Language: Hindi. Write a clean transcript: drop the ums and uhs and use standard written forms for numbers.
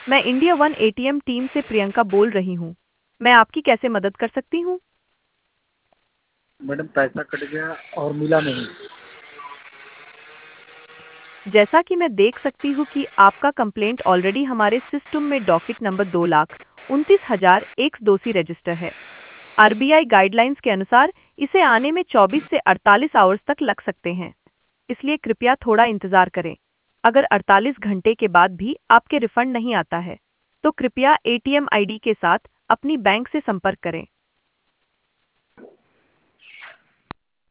मैं इंडिया वन एटीएम टीम से प्रियंका बोल रही हूँ। मैं आपकी कैसे मदद कर सकती हूँ? मैडम पैसा कट गया और मिला नहीं। जैसा कि मैं देख सकती हूँ कि आपका कंप्लेंट ऑलरेडी हमारे सिस्टम में डॉकेट नंबर 2,29,182 रजिस्टर है। आरबीआई गाइडलाइंस के अनुसार इसे आने में 24 से 48 आवर्स तक लग सकते हैं। इसलिए कृपया थोड़ा इंतजार करें। अगर 48 घंटे के बाद भी आपके रिफंड नहीं आता है, तो कृपया एटीएम आईडी के साथ अपनी बैंक से संपर्क करें।